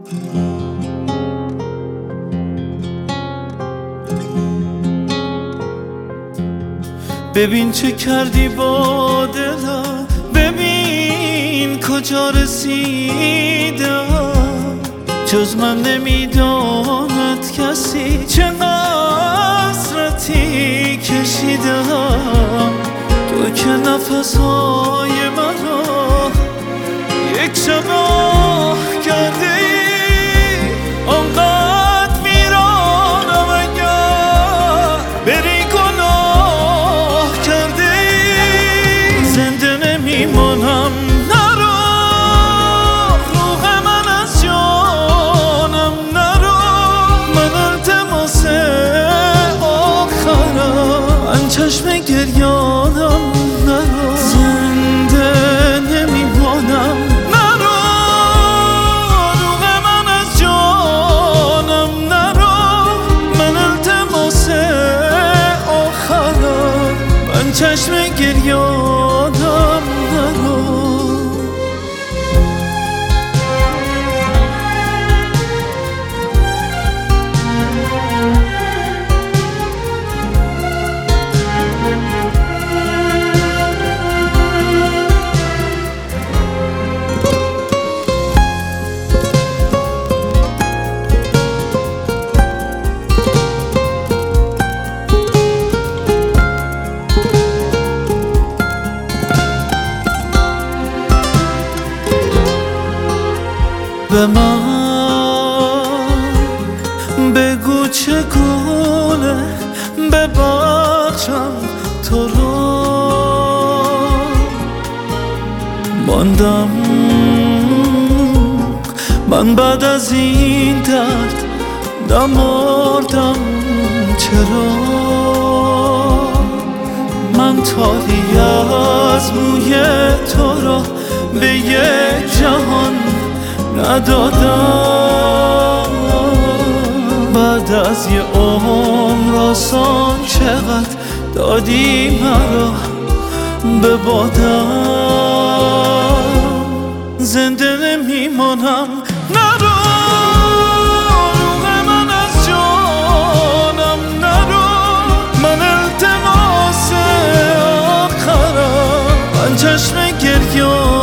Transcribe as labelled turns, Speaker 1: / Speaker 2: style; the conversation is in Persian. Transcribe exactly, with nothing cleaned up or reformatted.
Speaker 1: ببین چه کردی با دلم، ببین کجا رسیدم. جز من نمیداند کسی چه حسرتی کشیدم. تو که نفسهای مرا یک شب آه کرده ای، آنقدر میرانم اگر بری گناه کرده ای. زنده نمیمانم نرو، روح من از جانم نرو. من التماس آخرم، من چشم گریانم نرو. زنده نمیمانم نرو، روح من از جانم نرو. من التماس آخرم، من چشم گریانم نرو. به من بگو چگونه ببخشم تو رو. ماندم من بعد از این درد، نمردم چرا. من تاری از موی تو را به یک جهان ندادم. بعد از یه عمر آسان چقدر دادی مرا به بادم. زنده نمیمانم نرو، روح من از جانم نرو. من التماس آخرم، من چشم گریان